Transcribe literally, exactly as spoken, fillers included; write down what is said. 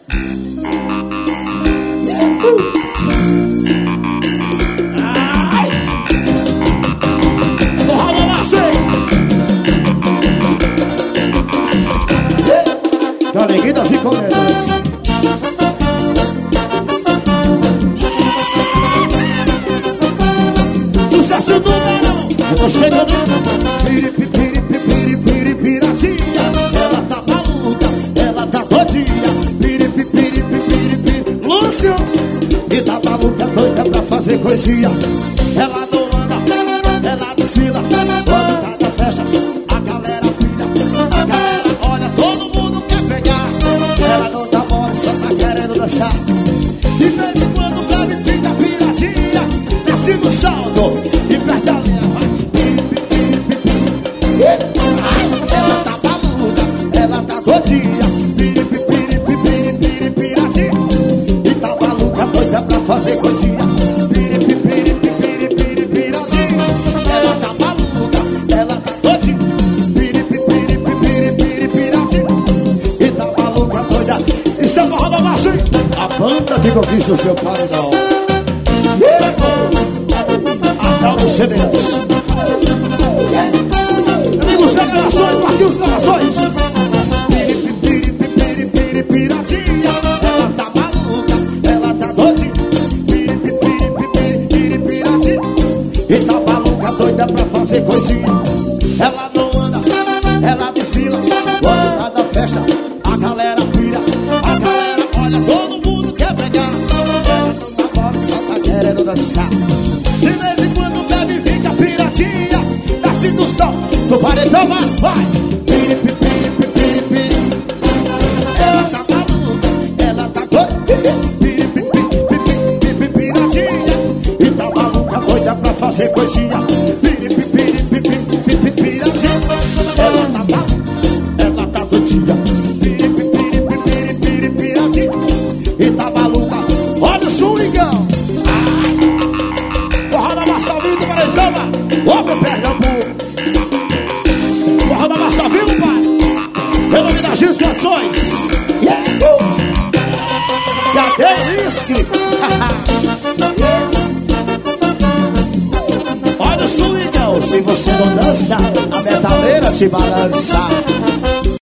Galeguitas e comédias. Sucesso do verão. Eu tô chegando. Piripi, piripi, piripi, piratinha. Ela tá maluca, ela tá todinha. Piripi, piripi, piripi, Lúcio. E tá maluca, doida pra fazer coisinha. Ela não anda, ela desfila. Quando tá na festa, a galera pira. A galera olha, todo mundo quer pegar. Ela não tá mole, só tá querendo dançar. De vez em quando bebe, fica piratinha. Desce no salto e perde a linha. Ela tá maluca, ela tá todinha. Piripi, piripi, piripi, piratinha. E tá maluca, doida pra fazer coisinha. Piripi, piripi, piripi, piratinha. Ela tá maluca, ela tá todinha. Piripi, piripi, piripi, piratinha. E tá maluca, doida. Isso é forró da massa, hein? A banda que conquista o seu paredão. Até o C D S. Amigos, revelações, Marquinhos, gravações. Piripi, piripi, piripi, piratinha. Ela tá maluca, ela tá doidinha. Piripi, piripi, piripi, piratinha. E tá maluca, doida pra fazer coisinha. Ela não anda, ela desfila. Quando tá na festa, a galera pira. A galera olha, todo mundo quer pegar. Ela não namora, só tá querendo dançar. De vez em quando bebe, fica piratinha. Desce do sol, do paredão, vai, vai. Piripi, piripi, piripi. Ela tá maluca, ela tá doida. Piripi, piripi, piripi, piratinha. E tá maluca, doida pra fazer coisinha. Piripi, piripi, piripi, piratinha. Ela tá maluca, ela tá doidinha. Piripi, piripi, piripi, piratinha. E tá maluca, olha o swingão. Forró da massa viva do Paredão. Ó, meu Pernambuco. Forró da massa viva, pai. Pelo nome das instruções. Yeah. Cadê o uísque? Olha o swingão. Se você não dança, a metaleira te balança.